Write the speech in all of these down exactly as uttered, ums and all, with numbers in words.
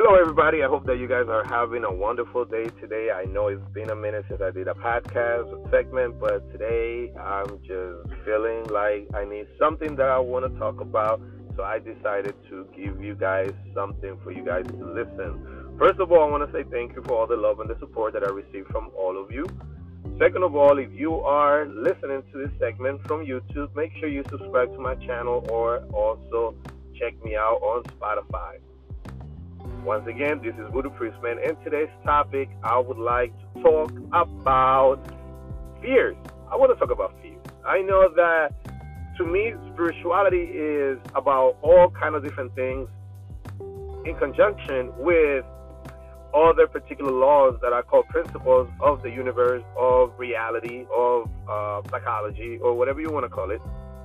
Hello, everybody. I hope that you guys are having a wonderful day today. I know it's been a minute since I did a podcast segment, but today I'm just feeling like I need something that I want to talk about. So I decided to give you guys something for you guys to listen. First of all, I want to say thank you for all the love and the support that I received from all of you. Second of all, if you are listening to this segment from YouTube, make sure you subscribe to my channel or also check me out on Spotify. Once again, this is Voodoo Priestman, and today's topic, I would like to talk about fears. I want to talk about fears. I know that to me, spirituality is about all kind of different things in conjunction with other particular laws that I call principles of the universe, of reality, of uh, psychology, or whatever you want to call it.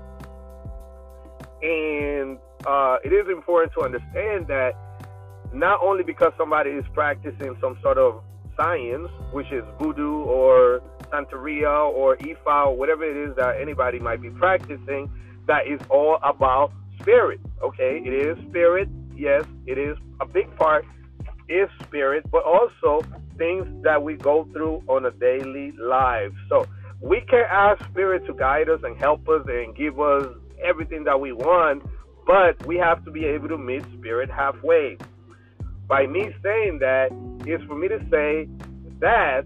And uh, it is important to understand that not only because somebody is practicing some sort of science, which is voodoo or Santeria or Ifa or whatever it is that anybody might be practicing, that is all about spirit, okay? It is spirit, yes, it is a big part is spirit, but also things that we go through on a daily life. So we can ask spirit to guide us and help us and give us everything that we want, but we have to be able to meet spirit halfway. By me saying that is for me to say that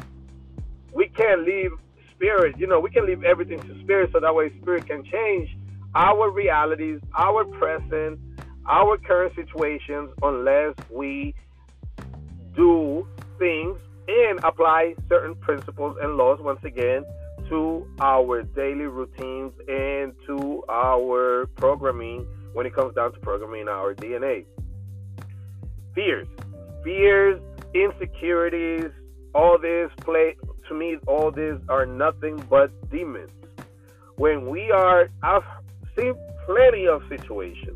we can't leave spirit, you know, we can leave everything to spirit so that way spirit can change our realities, our present, our current situations, unless we do things and apply certain principles and laws, once again, to our daily routines and to our programming when it comes down to programming our D N A. Fears, fears, insecurities, all this play, to me, all this are nothing but demons. When we are, I've seen plenty of situations.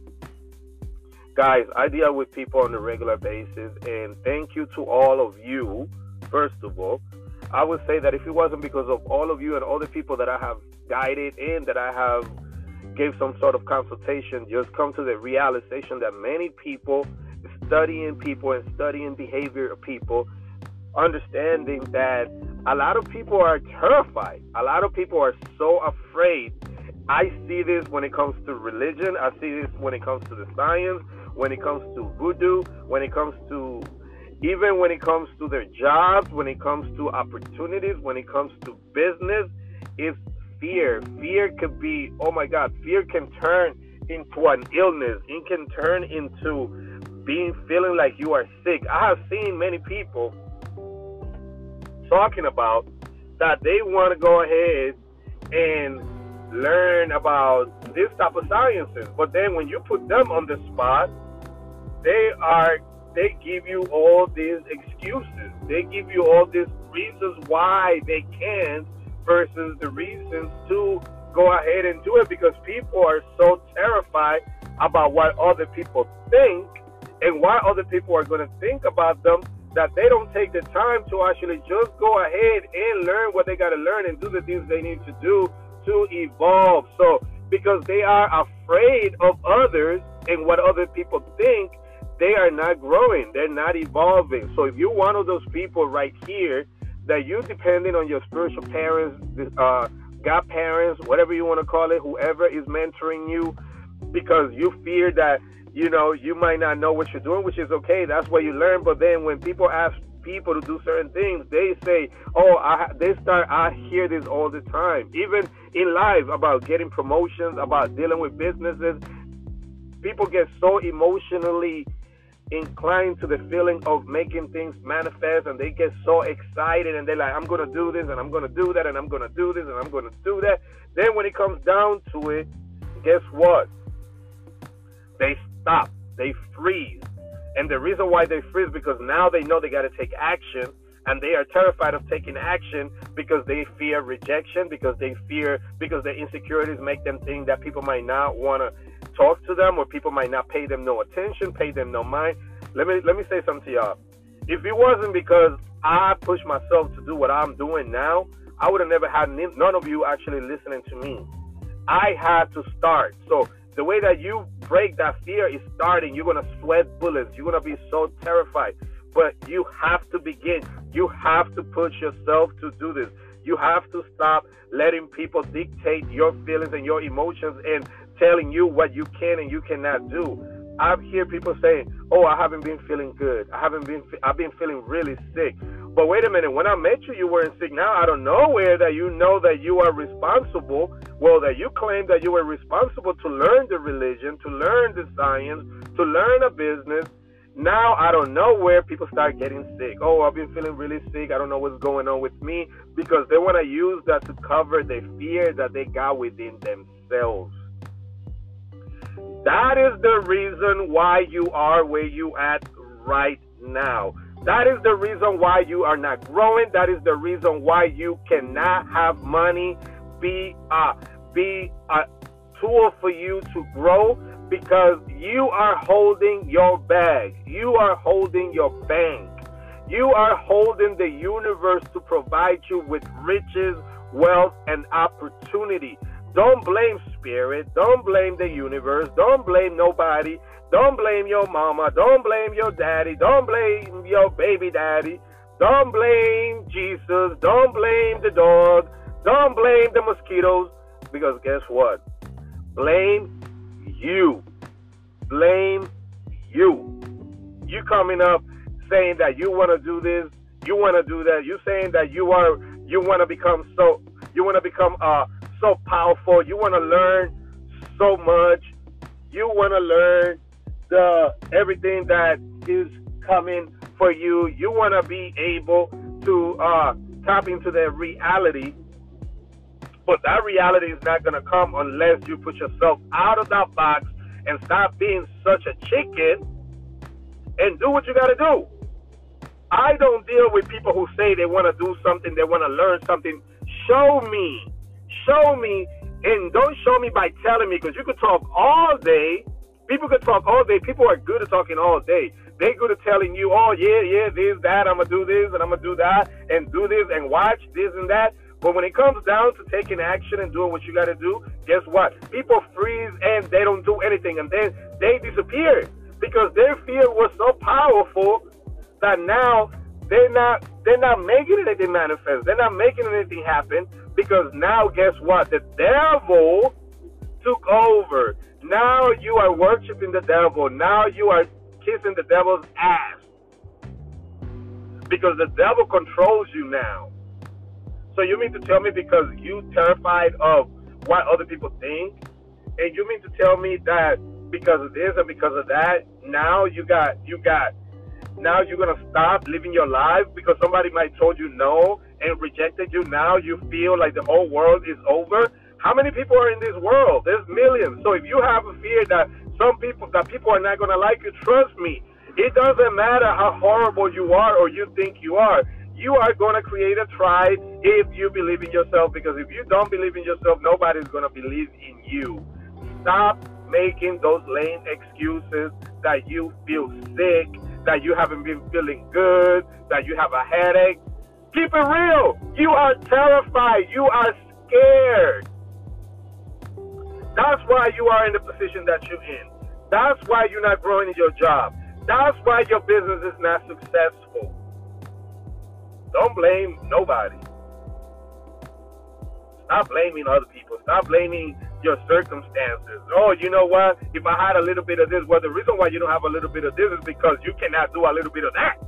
Guys, I deal with people on a regular basis, and thank you to all of you, first of all. I would say that if it wasn't because of all of you and all the people that I have guided and that I have gave some sort of consultation, just come to the realization that many people studying people and studying behavior of people, understanding that a lot of people are terrified. A lot of people are so afraid. I see this when it comes to religion. I see this when it comes to the science, when it comes to voodoo, when it comes to, even when it comes to their jobs, when it comes to opportunities, when it comes to business, it's fear. Fear could be, oh my God, fear can turn into an illness. It can turn into being feeling like you are sick. I have seen many people talking about that they want to go ahead and learn about this type of sciences, but then when you put them on the spot, they are they give you all these excuses. They give you all these reasons why they can't versus the reasons to go ahead and do it, because people are so terrified about what other people think and why other people are going to think about them, that they don't take the time to actually just go ahead and learn what they got to learn and do the things they need to do to evolve. So because they are afraid of others and what other people think, they are not growing. They're not evolving. So if you're one of those people right here, that you depending on your spiritual parents, uh, godparents, whatever you want to call it, whoever is mentoring you, because you fear that, you know, you might not know what you're doing, which is okay. That's what you learn. But then when people ask people to do certain things, they say, oh, I, they start, I hear this all the time. Even in life, about getting promotions, about dealing with businesses, people get so emotionally inclined to the feeling of making things manifest, and they get so excited, and they're like, I'm going to do this, and I'm going to do that, and I'm going to do this, and I'm going to do that. Then when it comes down to it, guess what? They stop. They freeze. And the reason why they freeze is because now they know they got to take action, and they are terrified of taking action because they fear rejection, because they fear, because their insecurities make them think that people might not want to talk to them, or people might not pay them no attention, pay them no mind. Let me let me say something to y'all. If it wasn't because I pushed myself to do what I'm doing now, I would have never had none of you actually listening to me. I had to start. So The way that you break that fear is starting. You're going to sweat bullets. You're going to be so terrified. But you have to begin. You have to push yourself to do this. You have to stop letting people dictate your feelings and your emotions and telling you what you can and you cannot do. I hear people saying, "Oh, I haven't been feeling good. I haven't been. I've been feeling really sick." But wait a minute. When I met you, you weren't sick. Now out of nowhere, that you know that you are responsible. Well, that you claim that you were responsible to learn the religion, to learn the science, to learn a business. Now out of nowhere, people start getting sick. Oh, I've been feeling really sick. I don't know what's going on with me, because they want to use that to cover the fear that they got within themselves. That is the reason why you are where you at right now. That is the reason why you are not growing. That is the reason why you cannot have money be a, be a tool for you to grow, because you are holding your bag. You are holding your bank. You are holding the universe to provide you with riches, wealth, and opportunity. Don't blame spirit. Don't blame the universe. Don't blame nobody. Don't blame your mama. Don't blame your daddy. Don't blame your baby daddy. Don't blame Jesus. Don't blame the dog. Don't blame the mosquitoes. Because guess what? Blame you. Blame you. You coming up saying that you want to do this, you want to do that. You saying that you are, you want to become so, you want to become uh so powerful. You want to learn so much. You want to learn the everything that is coming for you. You want to be able to uh, tap into that reality. But that reality is not going to come unless you put yourself out of that box and stop being such a chicken and do what you got to do. I don't deal with people who say they want to do something, they want to learn something. Show me. Show me, and don't show me by telling me, because you could talk all day. People could talk all day. People are good at talking all day. They're good at telling you, oh, yeah, yeah, this, that, I'm going to do this, and I'm going to do that, and do this, and watch this and that. But when it comes down to taking action and doing what you got to do, guess what? People freeze, and they don't do anything, and then they disappear, because their fear was so powerful that now they're not, they're not making anything manifest. They're not making anything happen. Because now, guess what? The devil took over. Now you are worshiping the devil. Now you are kissing the devil's ass. Because the devil controls you now. So you mean to tell me because you terrified of what other people think, and you mean to tell me that because of this and because of that, now you got, you got, now you're going to stop living your life because somebody might told you no and rejected you? Now you feel like the whole world is over? How many people are in this world? There's millions. So if you have a fear that some people, that people are not going to like you, trust me, it doesn't matter how horrible you are or you think you are. You are going to create a tribe if you believe in yourself, because if you don't believe in yourself, nobody's going to believe in you. Stop making those lame excuses that you feel sick, that you haven't been feeling good, that you have a headache. Keep it real. You are terrified. You are scared. That's why you are in the position that you're in. That's why you're not growing in your job. That's why your business is not successful. Don't blame nobody. Stop blaming other people. Stop blaming your circumstances. Oh, you know what? If I had a little bit of this, well, the reason why you don't have a little bit of this is because you cannot do a little bit of that.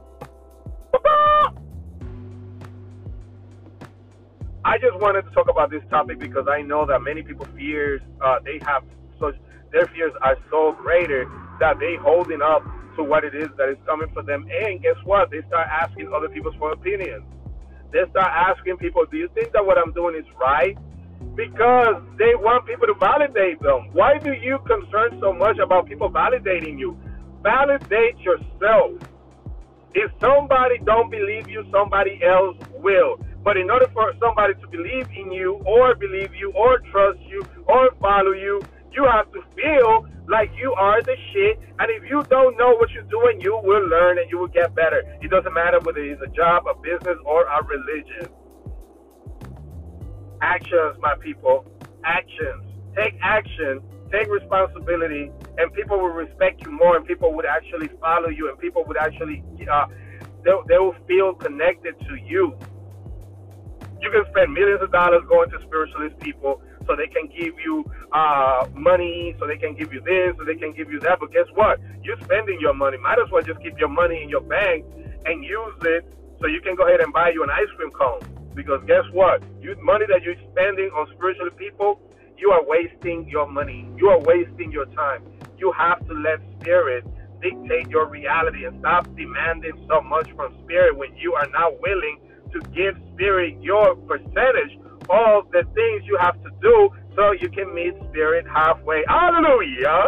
I just wanted to talk about this topic because I know that many people fears, uh, they have such, their fears are so greater that they holding up to what it is that is coming for them. And guess what? They start asking other people for opinions. They start asking people, do you think that what I'm doing is right? Because they want people to validate them. Why do you concern so much about people validating you? Validate yourself. If somebody don't believe you, somebody else will. But in order for somebody to believe in you or believe you or trust you or follow you, you have to feel like you are the shit. And if you don't know what you're doing, you will learn and you will get better. It doesn't matter whether it's a job, a business, or a religion. Actions, my people. Actions. Take action take responsibility, and people will respect you more, and people would actually follow you, and people would actually uh, they, they will feel connected to you. You can spend millions of dollars going to spiritualist people so they can give you uh, money, so they can give you this, so they can give you that. But guess what? You're spending your money. Might as well just keep your money in your bank and use it so you can go ahead and buy you an ice cream cone. Because guess what? You money that you're spending on spiritual people, you are wasting your money. You are wasting your time. You have to let spirit dictate your reality and stop demanding so much from spirit when you are not willing to give spirit your percentage of the things you have to do so you can meet spirit halfway. Hallelujah.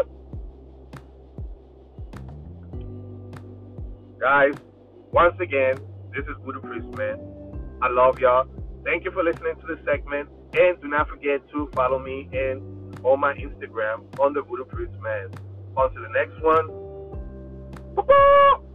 Guys, once again, this is Voodoo Priest Man. I love y'all. Thank you for listening to this segment. And do not forget to follow me in on my Instagram on the Voodoo Priest Man. On to the next one. Woo-hoo!